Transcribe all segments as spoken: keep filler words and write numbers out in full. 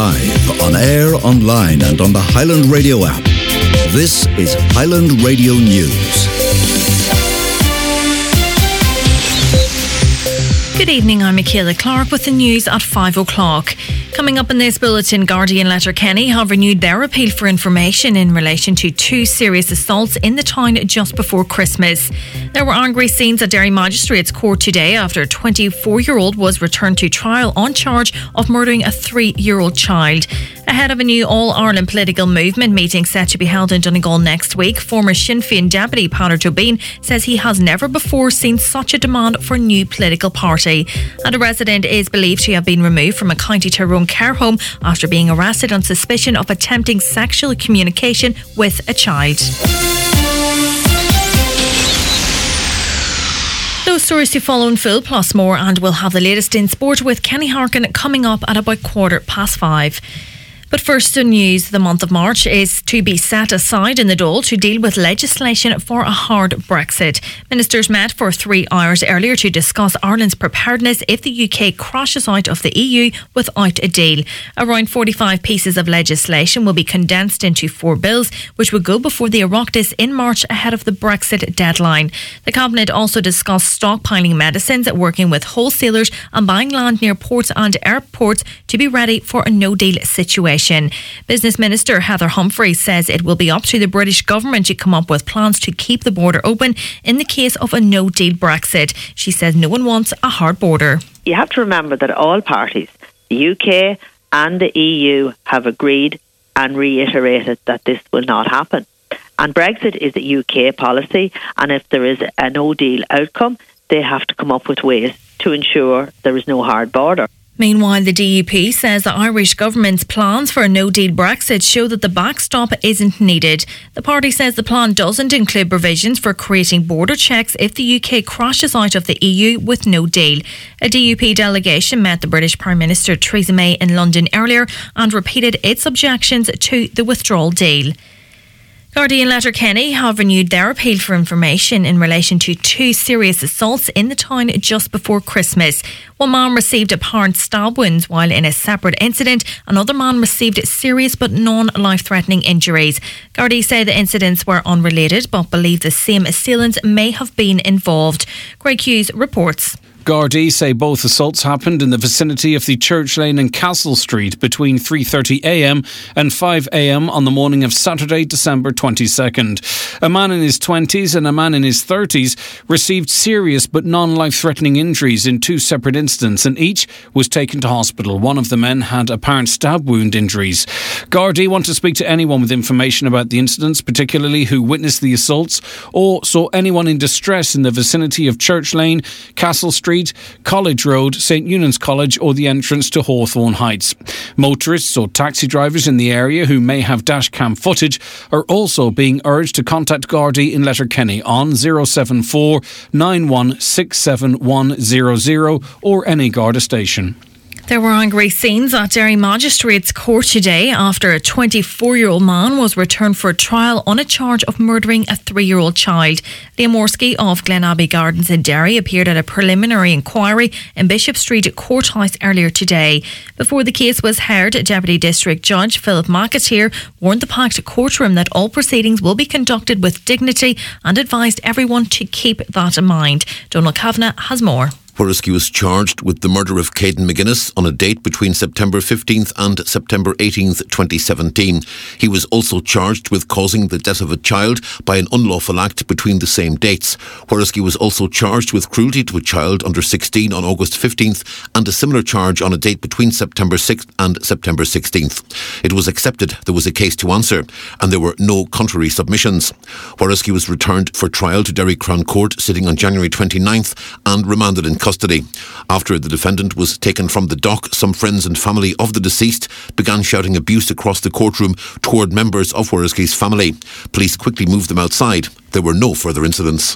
Live, on air, online and on the Highland Radio app. This is Highland Radio News. Good evening, I'm Michaela Clark with the news at five o'clock. Coming up in this bulletin, Gardaí and Letterkenny have renewed their appeal for information in relation to two serious assaults in the town just before Christmas. There were angry scenes at Derry Magistrates Court today after a twenty-four-year-old was returned to trial on charge of murdering a three-year-old child. Ahead of a new All-Ireland political movement meeting set to be held in Donegal next week, former Sinn Féin deputy Peadar Tóibín says he has never before seen such a demand for a new political party. And a resident is believed to have been removed from a County Tyrone care home after being arrested on suspicion of attempting sexual communication with a child. Those stories to follow in full, plus more, and we'll have the latest in sport with Kenny Harkin coming up at about quarter past five. But first in news, the month of March is to be set aside in the Dáil to deal with legislation for a hard Brexit. Ministers met for three hours earlier to discuss Ireland's preparedness if the U K crashes out of the E U without a deal. Around forty-five pieces of legislation will be condensed into four bills, which will go before the Oireachtas in March ahead of the Brexit deadline. The Cabinet also discussed stockpiling medicines, working with wholesalers and buying land near ports and airports to be ready for a no-deal situation. Business Minister Heather Humphreys says it will be up to the British government to come up with plans to keep the border open in the case of a no-deal Brexit. She says no one wants a hard border. You have to remember that all parties, the U K and the E U, have agreed and reiterated that this will not happen. And Brexit is a U K policy, and if there is a no-deal outcome, they have to come up with ways to ensure there is no hard border. Meanwhile, the D U P says the Irish government's plans for a no-deal Brexit show that the backstop isn't needed. The party says the plan doesn't include provisions for creating border checks if the U K crashes out of the E U with no deal. A D U P delegation met the British Prime Minister Theresa May in London earlier and repeated its objections to the withdrawal deal. Gardaí and Letterkenny have renewed their appeal for information in relation to two serious assaults in the town just before Christmas. One man received apparent stab wounds, while in a separate incident, another man received serious but non-life-threatening injuries. Gardaí say the incidents were unrelated but believe the same assailants may have been involved. Craig Hughes reports. Gardaí say both assaults happened in the vicinity of the Church Lane and Castle Street between three thirty a m and five a m on the morning of Saturday, December twenty-second. A man in his twenties and a man in his thirties received serious but non-life-threatening injuries in two separate incidents, and each was taken to hospital. One of the men had apparent stab wound injuries. Gardaí want to speak to anyone with information about the incidents, particularly who witnessed the assaults or saw anyone in distress in the vicinity of Church Lane, Castle Street, College Road, St Eunan's College or the entrance to Hawthorne Heights. Motorists or taxi drivers in the area who may have dashcam footage are also being urged to contact Gardaí in Letterkenny on zero seven four nine one six seven one zero zero or any Garda station. There were angry scenes at Derry Magistrates Court today after a twenty-four-year-old man was returned for a trial on a charge of murdering a three-year-old child. Liam Morsky of Glen Abbey Gardens in Derry appeared at a preliminary inquiry in Bishop Street Courthouse earlier today. Before the case was heard, Deputy District Judge Philip McAteer warned the packed courtroom that all proceedings will be conducted with dignity and advised everyone to keep that in mind. Donald Kavanagh has more. Horace was charged with the murder of Caden McGuinness on a date between September fifteenth and September eighteenth, twenty seventeen. He was also charged with causing the death of a child by an unlawful act between the same dates. Horace was also charged with cruelty to a child under sixteen on August fifteenth and a similar charge on a date between September sixth and September sixteenth. It was accepted there was a case to answer and there were no contrary submissions. Horace was returned for trial to Derry Crown Court sitting on January twenty-ninth and remanded in custody. After the defendant was taken from the dock, some friends and family of the deceased began shouting abuse across the courtroom toward members of Horace's family. Police quickly moved them outside. There were no further incidents.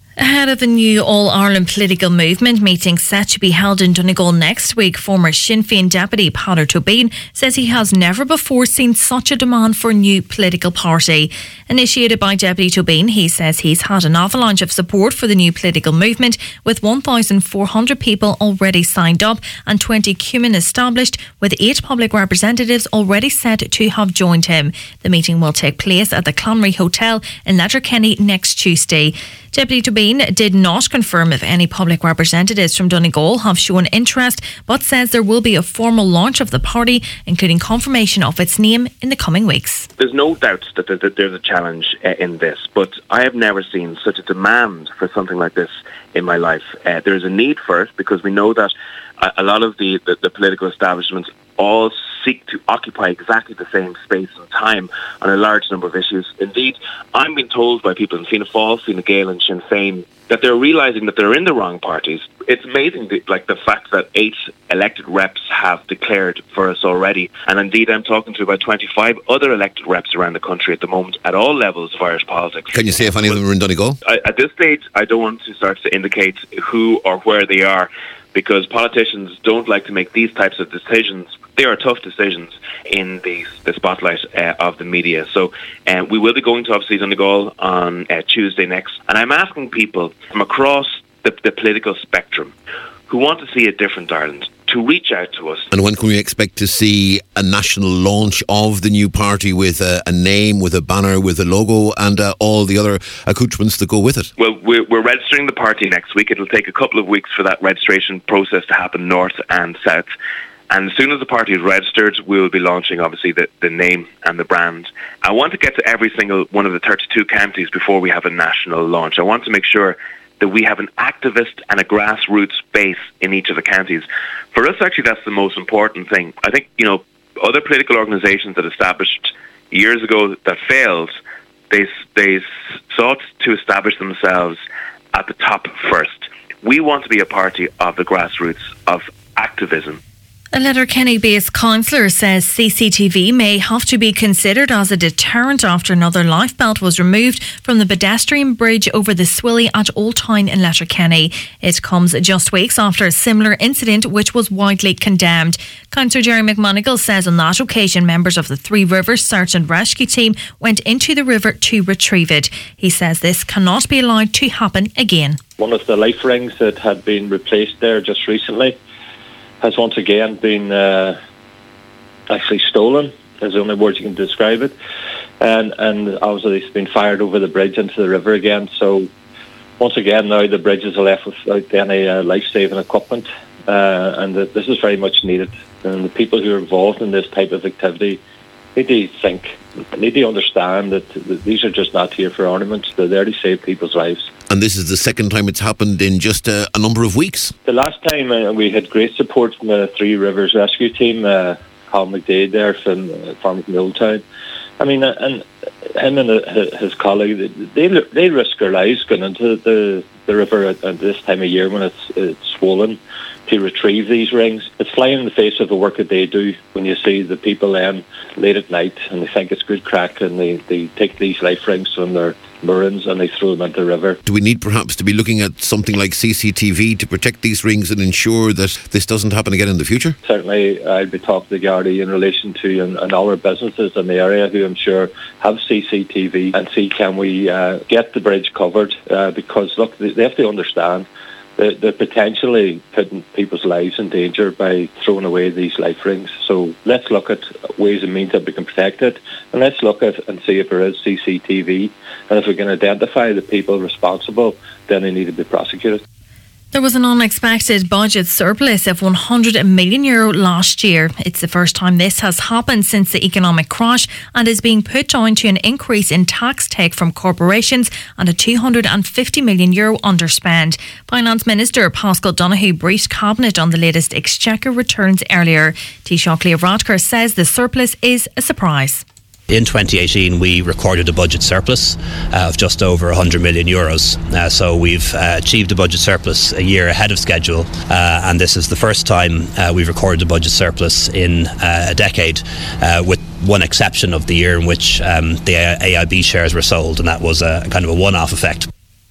Ahead of the new All-Ireland political movement meeting set to be held in Donegal next week, former Sinn Féin deputy Peadar Tóibín says he has never before seen such a demand for a new political party. Initiated by Deputy Tóibín, he says he's had an avalanche of support for the new political movement, with one thousand four hundred people already signed up and twenty cumin established, with eight public representatives already said to have joined him. The meeting will take place at the Clanry Hotel in Letterkenny next Tuesday. Deputy Tóibín did not confirm if any public representatives from Donegal have shown interest, but says there will be a formal launch of the party, including confirmation of its name in the coming weeks. There's no doubt that there's a challenge in this, but I have never seen such a demand for something like this in my life. Uh, there's a need for it because we know that a lot of the, the, the political establishments all seek to occupy exactly the same space and time on a large number of issues. Indeed, I'm being told by people in Fianna Fáil, Fine Gael and Sinn Féin that they're realising that they're in the wrong parties. It's amazing, the, like the fact that eight elected reps have declared for us already. And indeed, I'm talking to about twenty-five other elected reps around the country at the moment at all levels of Irish politics. Can you say if any of them are in Donegal? I, at this stage, I don't want to start to indicate who or where they are, because politicians don't like to make these types of decisions. They are tough decisions in the, the spotlight uh, of the media. So uh, we will be going to obviously Donegal on uh, Tuesday next. And I'm asking people from across the, the political spectrum who want to see a different Ireland to reach out to us. And when can we expect to see a national launch of the new party with a, a name, with a banner, with a logo and uh, all the other accoutrements that go with it? Well, we're, we're registering the party next week. It'll take a couple of weeks for that registration process to happen north and south. And as soon as the party is registered, we will be launching, obviously, the, the name and the brand. I want to get to every single one of the thirty-two counties before we have a national launch. I want to make sure that we have an activist and a grassroots base in each of the counties. For us, actually, that's the most important thing. I think, you know, other political organisations that established years ago that failed, they, they sought to establish themselves at the top first. We want to be a party of the grassroots, of activism. A Letterkenny-based councillor says C C T V may have to be considered as a deterrent after another lifebelt was removed from the pedestrian bridge over the Swilly at Old Town in Letterkenny. It comes just weeks after a similar incident which was widely condemned. Councillor Jerry McMonigal says on that occasion members of the Three Rivers Search and Rescue team went into the river to retrieve it. He says this cannot be allowed to happen again. One of the life rings that had been replaced there just recently has once again been uh, actually stolen, is the only word you can describe it. And and obviously it's been fired over the bridge into the river again. So once again now the bridges are left without any uh, life-saving equipment. Uh, and that this is very much needed. And the people who are involved in this type of activity need to think, need to understand that, that these are just not here for ornaments. They're there to save people's lives. And this is the second time it's happened in just uh, a number of weeks. The last time uh, we had great support from the Three Rivers Rescue Team, uh, Colin McDade there from, uh, from Old Town. I mean, uh, and him and uh, his colleague, they they risk their lives going into the, the river at, at this time of year when it's, it's swollen to retrieve these rings. It's flying in the face of the work that they do when you see the people then late at night and they think it's good crack and they, they take these life rings from their moorings and they throw them into the river. Do we need perhaps to be looking at something like C C T V to protect these rings and ensure that this doesn't happen again in the future? Certainly, I'll be talking to Gardaí in relation to and, and our businesses in the area who I'm sure have C C T V and see can we uh, get the bridge covered uh, because look, they, they have to understand that they're potentially putting people's lives in danger by throwing away these life rings. So let's look at ways and means that we can protect it, and let's look at and see if there is C C T V, and if we can identify the people responsible, then they need to be prosecuted. There was an unexpected budget surplus of one hundred million euro last year. It's the first time this has happened since the economic crash and is being put down to an increase in tax take from corporations and a two hundred fifty million euro underspend. Finance Minister Paschal Donohoe briefed Cabinet on the latest Exchequer returns earlier. Taoiseach Leo Varadkar says the surplus is a surprise. In twenty eighteen, we recorded a budget surplus uh, of just over one hundred million euros. Uh, so we've uh, achieved a budget surplus a year ahead of schedule, uh, and this is the first time uh, we've recorded a budget surplus in uh, a decade, uh, with one exception of the year in which um, the A I B shares were sold, and that was a kind of a one-off effect.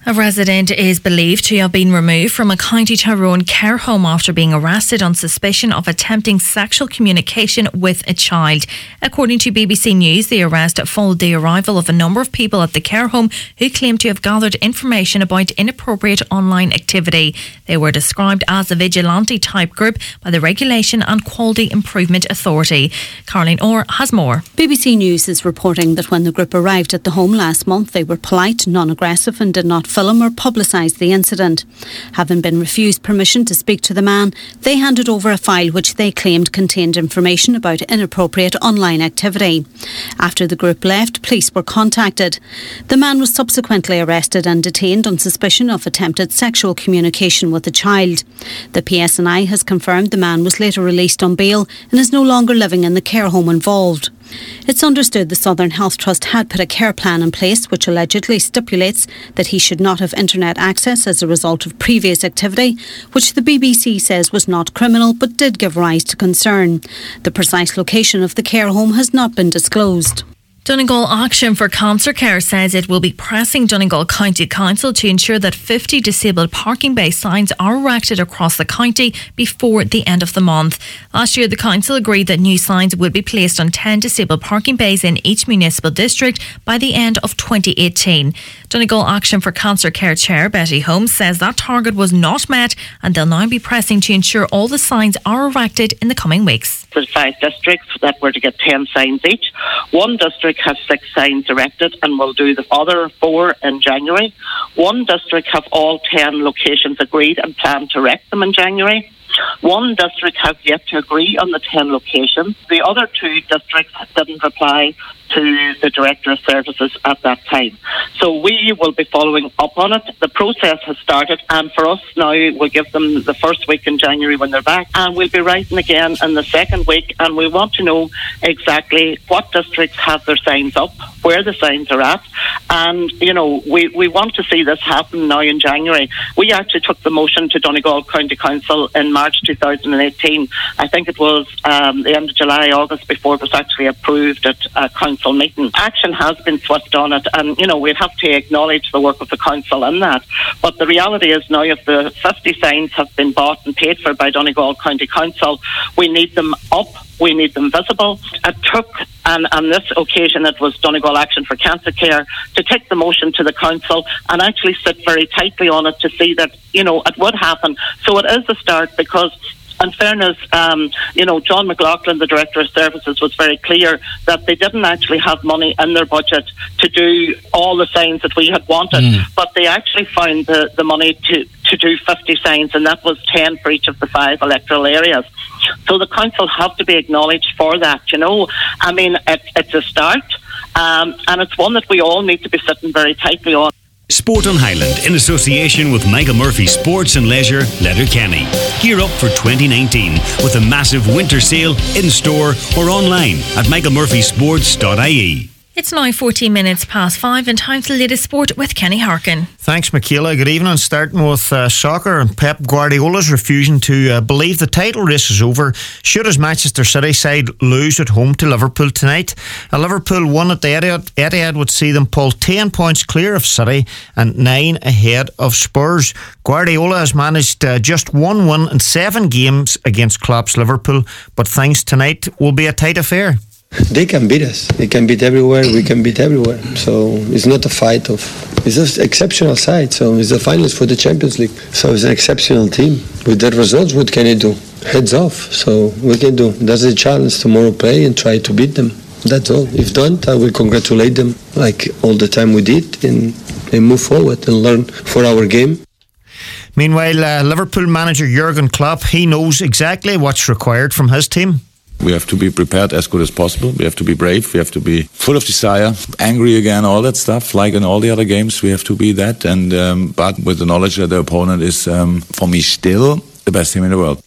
A resident is believed to have been removed from a County Tyrone care home after being arrested on suspicion of attempting sexual communication with a child. According to B B C News, the arrest followed the arrival of a number of people at the care home who claimed to have gathered information about inappropriate online activity. They were described as a vigilante-type group by the Regulation and Quality Improvement Authority. Caroline Orr has more. B B C News is reporting that when the group arrived at the home last month, they were polite, non-aggressive and did not film or publicise the incident. Having been refused permission to speak to the man, they handed over a file which they claimed contained information about inappropriate online activity. After the group left, police were contacted. The man was subsequently arrested and detained on suspicion of attempted sexual communication with a child. The P S N I has confirmed the man was later released on bail and is no longer living in the care home involved. It's understood the Southern Health Trust had put a care plan in place which allegedly stipulates that he should not have internet access as a result of previous activity, which the B B C says was not criminal but did give rise to concern. The precise location of the care home has not been disclosed. Donegal Action for Cancer Care says it will be pressing Donegal County Council to ensure that fifty disabled parking bay signs are erected across the county before the end of the month. Last year, the council agreed that new signs would be placed on ten disabled parking bays in each municipal district by the end of twenty eighteen. Donegal Action for Cancer Care Chair Betty Holmes says that target was not met and they'll now be pressing to ensure all the signs are erected in the coming weeks. There's five districts that were to get ten signs each. One district has six signs erected and will do the other four in January. One district have all ten locations agreed and plan to erect them in January. One district has yet to agree on the ten locations. The other two districts didn't reply to the Director of Services at that time. So we will be following up on it. The process has started, and for us now, we'll give them the first week in January when they're back, and we'll be writing again in the second week, and we want to know exactly what districts have their signs up, where the signs are at, and, you know, we, we want to see this happen now in January. We actually took the motion to Donegal County Council in March two thousand eighteen. I think it was um, the end of July, August, before it was actually approved at a council meeting. Action has been swift on it, and you know we'd have to acknowledge the work of the council in that. But the reality is now, if the fifty signs have been bought and paid for by Donegal County Council, we need them up. We need them visible. It took, and on this occasion it was Donegal Action for Cancer Care, to take the motion to the council and actually sit very tightly on it to see that, you know, it would happen. So it is a start, because in fairness, um, you know, John McLaughlin, the Director of Services, was very clear that they didn't actually have money in their budget to do all the signs that we had wanted, mm. but they actually found the, the money to, to do fifty signs, and that was ten for each of the five electoral areas. So the council have to be acknowledged for that, you know. I mean, it, it's a start, um, and it's one that we all need to be sitting very tightly on. Sport on Highland, in association with Michael Murphy Sports and Leisure, Letterkenny. Gear up for twenty nineteen with a massive winter sale in store or online at michael murphy sports dot I E. It's now fourteen minutes past five and time for the latest sport with Kenny Harkin. Thanks, Michaela. Good evening. Starting with uh, soccer and Pep Guardiola's refusing to uh, believe the title race is over should his Manchester City side lose at home to Liverpool tonight. A Liverpool won at the Etihad, Etihad would see them pull ten points clear of City and nine ahead of Spurs. Guardiola has managed uh, just one win in seven games against Klopp's Liverpool, but things tonight will be a tight affair. They can beat us. They can beat everywhere. We can beat everywhere. So it's not a fight of... It's just exceptional side. So it's the finals for the Champions League. So it's an exceptional team. With that results, what can you do? Heads off. So we can do. That's the challenge. Tomorrow play and try to beat them. That's all. If don't, I will congratulate them like all the time we did and, and move forward and learn for our game. Meanwhile, uh, Liverpool manager Jurgen Klopp, he knows exactly what's required from his team. We have to be prepared as good as possible. We have to be brave. We have to be full of desire, angry again, all that stuff. Like in all the other games, we have to be that. And um, but with the knowledge that the opponent is, um, for me, still the best team in the world.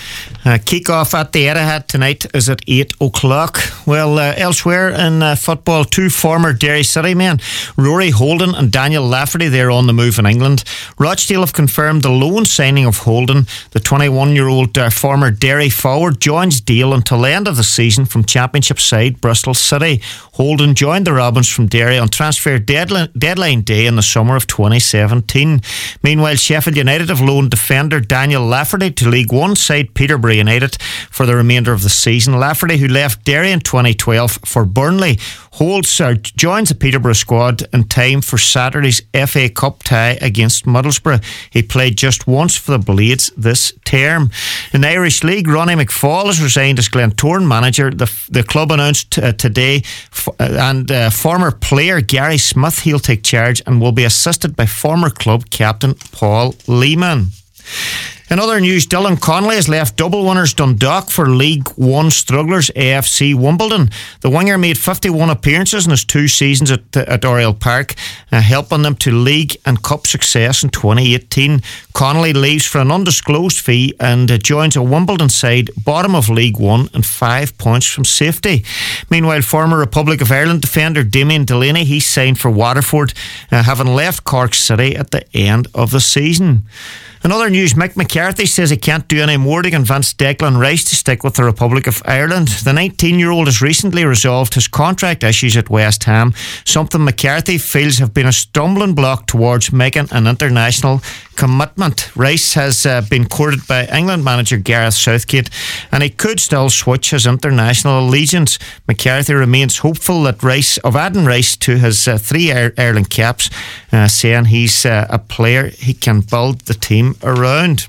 Uh, kick-off at the Etihad tonight is at eight o'clock. Well, uh, elsewhere in uh, football, two former Derry City men, Rory Holden and Daniel Lafferty, they're on the move in England. Rochdale have confirmed the loan signing of Holden. The twenty-one-year-old uh, former Derry forward joins Dale until the end of the season from Championship side Bristol City. Holden joined the Robins from Derry on transfer deadline, deadline day in the summer of twenty seventeen. Meanwhile, Sheffield United have loaned defender Daniel Lafferty to League One side Peterborough United for the remainder of the season. Lafferty, who left Derry in twenty twelve for Burnley, holds or joins the Peterborough squad in time for Saturday's F A Cup tie against Middlesbrough. He played just once for the Blades this term. In the Irish League, Ronnie McFall has resigned as Glentoran manager. The, the club announced uh, today, f- and uh, former player Gary Smith, he'll take charge and will be assisted by former club captain Paul Lehman. In other news, Dylan Connolly has left double winners Dundalk for League One strugglers A F C Wimbledon. The winger made fifty-one appearances in his two seasons at, at Oriel Park, uh, helping them to league and cup success in twenty eighteen. Connolly leaves for an undisclosed fee and uh, joins a Wimbledon side bottom of League One and five points from safety. Meanwhile, former Republic of Ireland defender Damien Delaney, he signed for Waterford, uh, having left Cork City at the end of the season. In other news, Mick McCarthy says he can't do any more to convince Declan Rice to stick with the Republic of Ireland. The nineteen-year-old has recently resolved his contract issues at West Ham, something McCarthy feels have been a stumbling block towards making an international commitment. Rice has uh, been courted by England manager Gareth Southgate, and he could still switch his international allegiance. McCarthy remains hopeful that Rice of adding Rice to his uh, three Ireland caps, uh, saying he's uh, a player he can build the team around.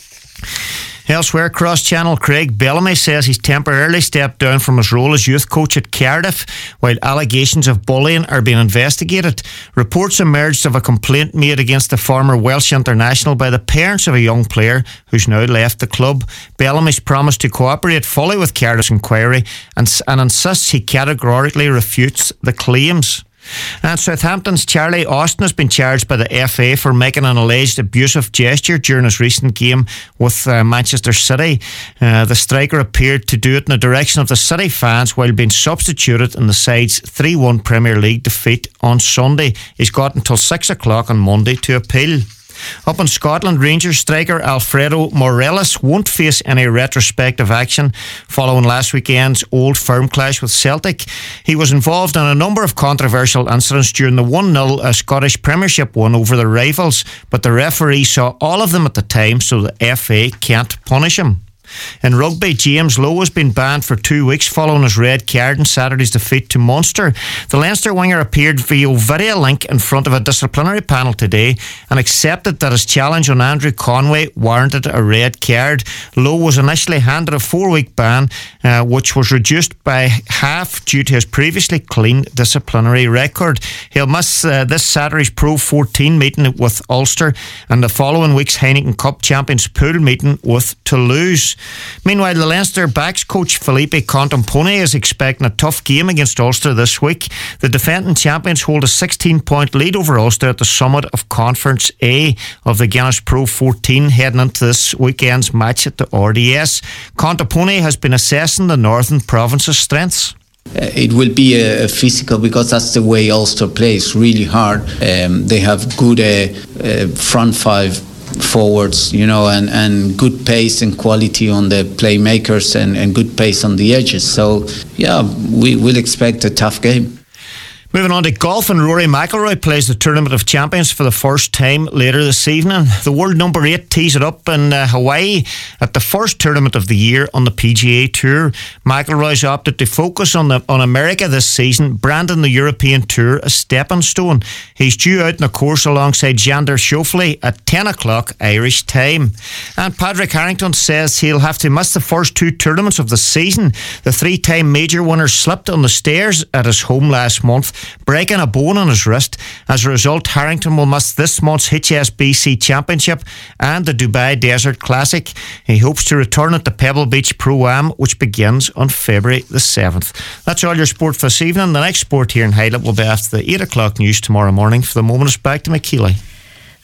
Elsewhere, cross-channel Craig Bellamy says he's temporarily stepped down from his role as youth coach at Cardiff while allegations of bullying are being investigated. Reports emerged of a complaint made against the former Welsh international by the parents of a young player who's now left the club. Bellamy's promised to cooperate fully with Cardiff's inquiry and, and insists he categorically refutes the claims. And Southampton's Charlie Austin has been charged by the F A for making an alleged abusive gesture during his recent game with uh, Manchester City. Uh, the striker appeared to do it in the direction of the City fans while being substituted in the side's three one Premier League defeat on Sunday. He's got until six o'clock on Monday to appeal. Up in Scotland, Rangers striker Alfredo Morelos won't face any retrospective action following last weekend's Old Firm clash with Celtic. He was involved in a number of controversial incidents during the one nil uh, Scottish Premiership win over the rivals, but the referee saw all of them at the time, so the F A can't punish him. In rugby, James Lowe has been banned for two weeks following his red card in Saturday's defeat to Munster. The Leinster winger appeared via video link in front of a disciplinary panel today and accepted that his challenge on Andrew Conway warranted a red card. Lowe was initially handed a four-week ban, uh, which was reduced by half due to his previously clean disciplinary record. He'll miss uh, this Saturday's Pro fourteen meeting with Ulster and the following week's Heineken Cup Champions Pool meeting with Toulouse. Meanwhile, the Leinster backs coach Felipe Contampone is expecting a tough game against Ulster this week. The defending champions hold a sixteen-point lead over Ulster at the summit of Conference A of the Guinness Pro fourteen heading into this weekend's match at the R D S. Contampone has been assessing the Northern Province's strengths. Uh, it will be a, a physical, because that's the way Ulster plays, really hard. Um, they have good uh, uh, front five forwards, you know, and, and good pace and quality on the playmakers and, and good pace on the edges. So, yeah, we will expect a tough game. Moving on to golf, and Rory McIlroy plays the Tournament of Champions for the first time later this evening. The world number eight tees it up in uh, Hawaii at the first tournament of the year on the P G A Tour. McIlroy's opted to focus on the on America this season, branding the European Tour a stepping stone. He's due out in the course alongside Xander Schauffele at ten o'clock Irish time. And Padraig Harrington says he'll have to miss the first two tournaments of the season. The three-time major winner slipped on the stairs at his home last month, breaking a bone on his wrist. As a result, Harrington will miss this month's H S B C Championship and the Dubai Desert Classic. He hopes to return at the Pebble Beach Pro-Am, which begins on February the seventh. That's all your sport for this evening. The next sport here in Highland will be after the eight o'clock news tomorrow morning. For the moment, it's back to McKeely.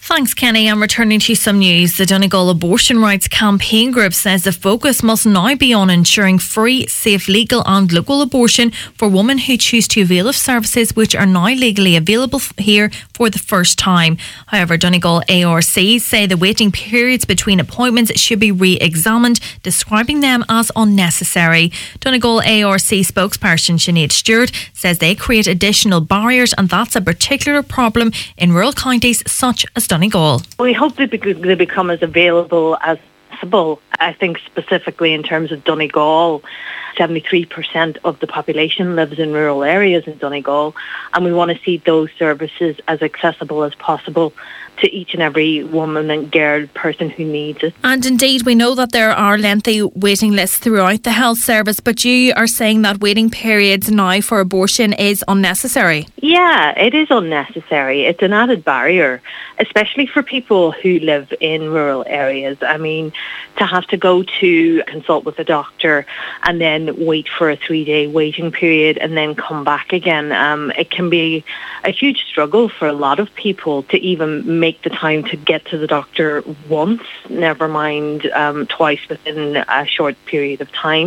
Thanks, Kenny. I'm returning to some news. The Donegal Abortion Rights Campaign Group says the focus must now be on ensuring free, safe, legal and local abortion for women who choose to avail of services which are now legally available here for the first time. However, Donegal A R Cs say the waiting periods between appointments should be re-examined, describing them as unnecessary. Donegal A R C spokesperson Sinead Stewart says they create additional barriers, and that's a particular problem in rural counties such as Donegal. We hope that they become as available as possible. I think specifically in terms of Donegal, seventy-three percent of the population lives in rural areas in Donegal, and we want to see those services as accessible as possible to each and every woman and girl person who needs it. And indeed, we know that there are lengthy waiting lists throughout the health service, but you are saying that waiting periods now for abortion is unnecessary. Yeah, it is unnecessary. It's an added barrier, especially for people who live in rural areas. I mean, to have to go to consult with a doctor and then wait for a three-day waiting period and then come back again, um, it can be a huge struggle for a lot of people to even make the time to get to the doctor once, never mind um, twice within a short period of time.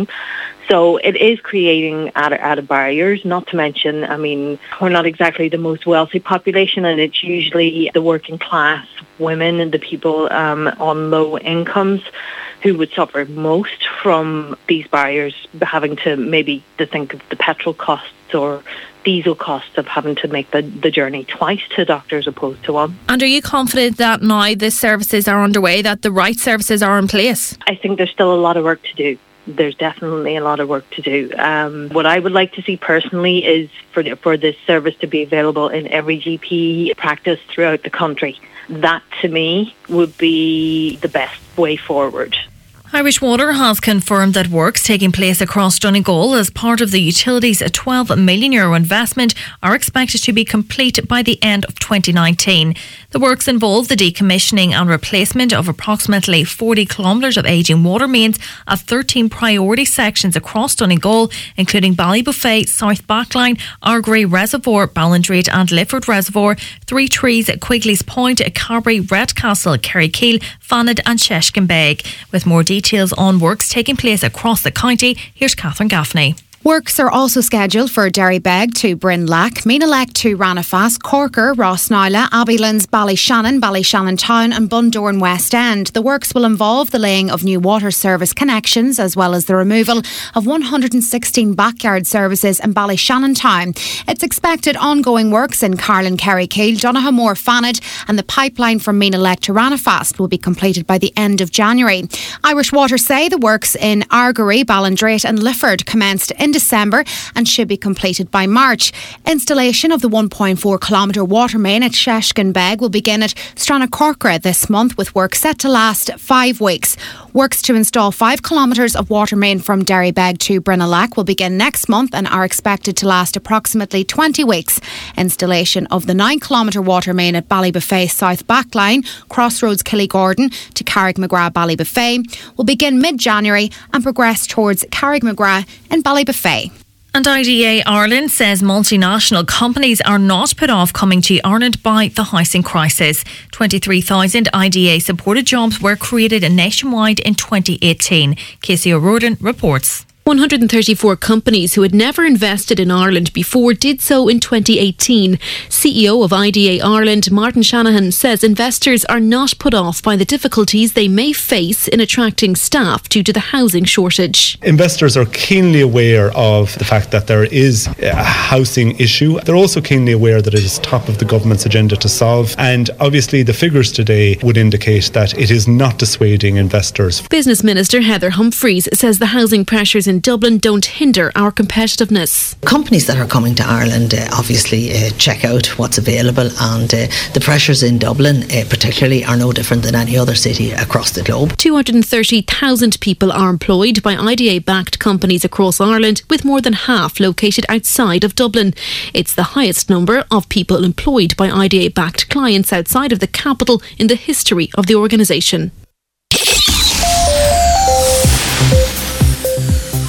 So it is creating added, added barriers, not to mention, I mean, we're not exactly the most wealthy population, and it's usually the working class women and the people um, on low incomes who would suffer most from these barriers, having to maybe to think of the petrol costs or diesel costs of having to make the, the journey twice to doctors opposed to one. And are you confident that now the services are underway, that the right services are in place? I think there's still a lot of work to do. There's definitely a lot of work to do. Um, what I would like to see personally is for for this service to be available in every G P practice throughout the country. That, to me, would be the best way forward. Irish Water has confirmed that works taking place across Donegal as part of the utility's twelve million euro investment are expected to be complete by the end of twenty nineteen. The works involve the decommissioning and replacement of approximately forty kilometres of ageing water mains at thirteen priority sections across Donegal, including Ballybuffet, South Backline, Argray Reservoir, Ballindrate and Lifford Reservoir, Three Trees, Quigley's Point, Carbery, Redcastle, Kerrykeel, Fanad and Sheshkinbeg. With more details Details on works taking place across the county, here's Catherine Gaffney. Works are also scheduled for Derrybeg to Brinlack, Meenalek to Ranafast, Corker, Rossnala, Abbeylands, Ballyshannon, Ballyshannon Town and Bundoran West End. The works will involve the laying of new water service connections as well as the removal of one hundred sixteen backyard services in Ballyshannon Town. It's expected ongoing works in Carlin, Kerrykeel, Donaghmore, Fanad and the pipeline from Meenalek to Ranafast will be completed by the end of January. Irish Water say the works in Argary, Ballindrate and Lifford commenced in December and should be completed by March. Installation of the one point four kilometre water main at Sheshkinbeg will begin at Stranacorcra this month, with work set to last five weeks. Works to install five kilometres of water main from Derrybeg to Brinalack will begin next month and are expected to last approximately twenty weeks. Installation of the nine kilometre water main at Ballybuffet South Backline, Crossroads Killygordon to Carrickmagrath Ballybuffet will begin mid-January and progress towards Carrickmagrath and Ballybuffet. And I D A Ireland says multinational companies are not put off coming to Ireland by the housing crisis. twenty-three thousand I D A supported jobs were created nationwide in twenty eighteen. Casey O'Riordan reports. one hundred thirty-four companies who had never invested in Ireland before did so in twenty eighteen. C E O of I D A Ireland, Martin Shanahan, says investors are not put off by the difficulties they may face in attracting staff due to the housing shortage. Investors are keenly aware of the fact that there is a housing issue. They're also keenly aware that it is top of the government's agenda to solve, and obviously the figures today would indicate that it is not dissuading investors. Business Minister Heather Humphreys says the housing pressures in Dublin don't hinder our competitiveness. Companies that are coming to Ireland uh, obviously uh, check out what's available, and uh, the pressures in Dublin uh, particularly are no different than any other city across the globe. two hundred thirty thousand people are employed by I D A-backed companies across Ireland, with more than half located outside of Dublin. It's the highest number of people employed by I D A-backed clients outside of the capital in the history of the organisation.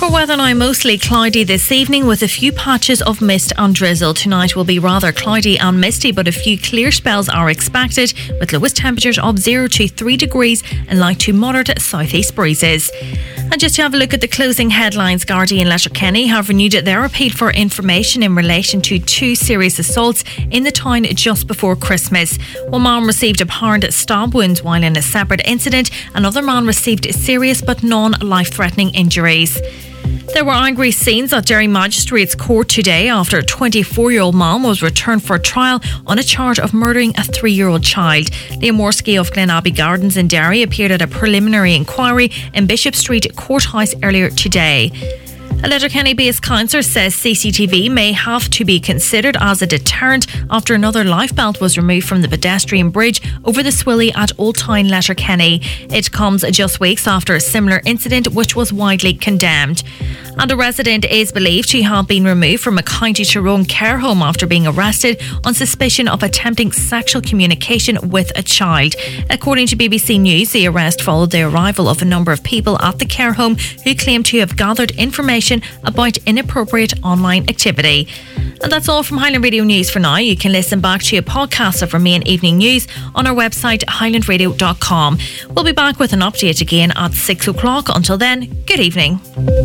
Our weather now mostly cloudy this evening with a few patches of mist and drizzle. Tonight will be rather cloudy and misty, but a few clear spells are expected with lowest temperatures of zero to three degrees and light to moderate southeast breezes. And just to have a look at the closing headlines, Gardaí and Letterkenny have renewed their appeal for information in relation to two serious assaults in the town just before Christmas. One man received apparent stab wounds while in a separate incident. Another man received serious but non-life-threatening injuries. There were angry scenes at Derry Magistrates Court today after a twenty-four-year-old man was returned for trial on a charge of murdering a three-year-old child. Liam Morsky of Glen Abbey Gardens in Derry appeared at a preliminary inquiry in Bishop Street Courthouse earlier today. A Letterkenny-based councillor says C C T V may have to be considered as a deterrent after another lifebelt was removed from the pedestrian bridge over the Swilly at Old Town, Letterkenny. It comes just weeks after a similar incident which was widely condemned. And a resident is believed to have been removed from a County Tyrone care home after being arrested on suspicion of attempting sexual communication with a child. According to B B C News, the arrest followed the arrival of a number of people at the care home who claimed to have gathered information about inappropriate online activity. And that's all from Highland Radio News for now. You can listen back to a podcast of our main evening news on our website highland radio dot com. We'll be back with an update again at six o'clock. Until then, good evening.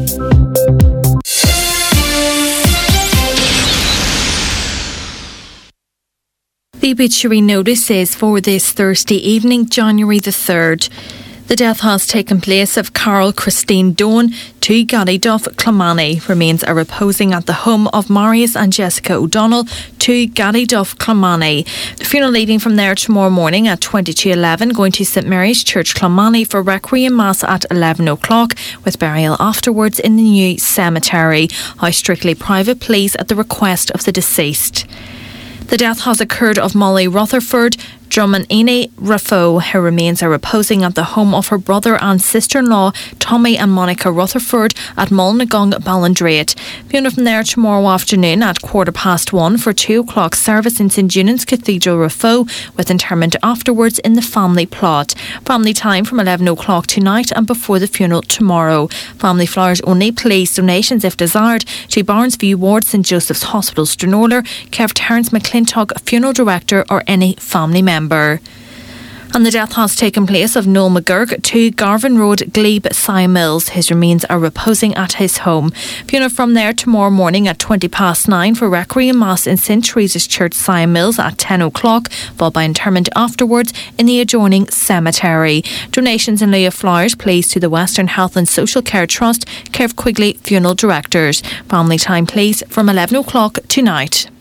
The obituary notice is for this Thursday evening, January the third. The death has taken place of Carol Christine Doan, two Gaddyduff, Clonmany. Remains are reposing at the home of Marius and Jessica O'Donnell, two Gaddyduff, Clonmany. The funeral leaving from there tomorrow morning at twenty-two eleven, going to St Mary's Church, Clonmany for Requiem Mass at eleven o'clock, with burial afterwards in the new cemetery. House strictly private, please, at the request of the deceased. The death has occurred of Molly Rutherford, Drummond-Eny Raffo. Her remains are reposing at the home of her brother and sister-in-law, Tommy and Monica Rutherford, at Mulnagung, Ballindrate. Funeral from there tomorrow afternoon at quarter past one for two o'clock service in St Eunan's Cathedral, Raffo, with interment afterwards in the family plot. Family time from eleven o'clock tonight and before the funeral tomorrow. Family flowers only, please. Donations if desired to Barnesview Ward, St Joseph's Hospital, Stranorlar, Kev Terence McClintock, funeral director, or any family member. And the death has taken place of Noel McGurk, two Garvin Road, Glebe, Sia Mills. His remains are reposing at his home. Funeral from there tomorrow morning at twenty past nine for Requiem Mass in St Teresa's Church, Sia Mills at ten o'clock, followed by interment afterwards in the adjoining cemetery. Donations in lieu of flowers, please, to the Western Health and Social Care Trust, Kev Quigley, funeral directors. Family time, please, from eleven o'clock tonight.